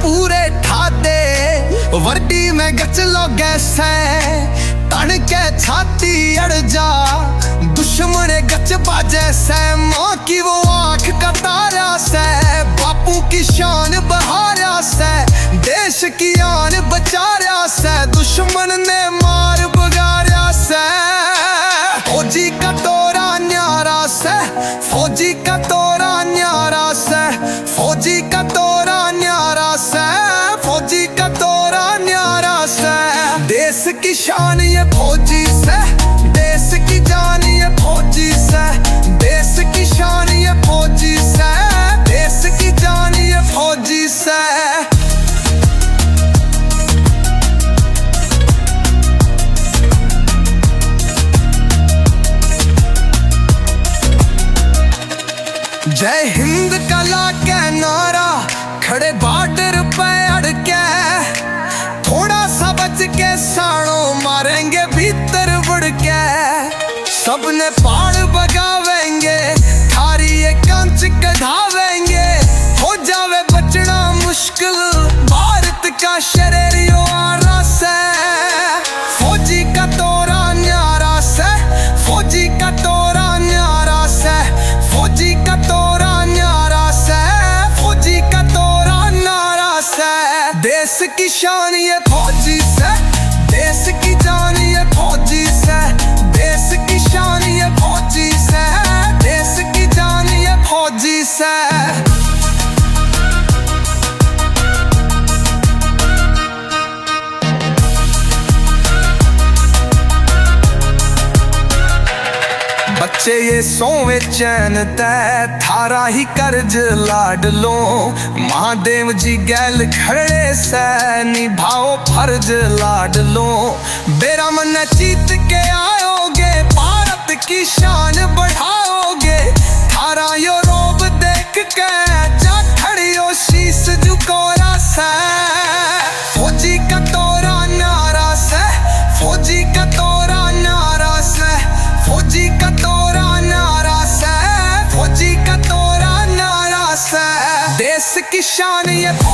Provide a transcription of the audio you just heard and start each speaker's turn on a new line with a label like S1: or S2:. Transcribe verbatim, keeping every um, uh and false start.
S1: पूरे ठाते वर्दी में गच लो गैसे तन के छाती अड़ जा दुश्मन गच बाजे से माँ की वो आँख का तारा से बापू की शान बहारा से देश की आन बचारा से दुश्मन ने मार बगारा से फौजी का तोरा न्यारा से फौजी का तोरा न्यारा से फौजी का तोरा न्यारा से फौजी का तोरा न्यारा से देश की शान ये फौजी से देश की जान ये फौजी से देश की शान ये फौजी से देश की जान ये फौजी से जय हिंद का लाके नारा खड़े बॉर्डर पे अड़के थोड़ा सा बच के साड़ो मारेंगे भीतर बुड़ के सबने पाड़ बगावेंगे थारी ये कंच कढ़ावेंगे हो जावे बचना मुश्किल भारत का शरीरियो आरा से फौजी का तोरा न्यारा से फौजी का तोरा न्यारा से फौजी का तोरा न्यारा से फौजी का तोरा न्यारा से देश की शान ये फौजी से देश की जान ये फौजी से देश की शान ये फौजी से देश की जान ये फौजी से बच्चे ये सोवे चैन तै थारा ही कर्ज लाड लो महादेव जी गैल खड़े से निभाओ फर्ज लाड लो बेरा मन जीत के आओगे भारत की शान बढ़ाओगे थारा यो रोब देख के जा खड़ियो शीश झुकोरा से फौजी का तोरा नारा से फौजी का तोरा नारा से फौजी का तोरा नारा से फौजी का तोरा नारा से देश की शान ये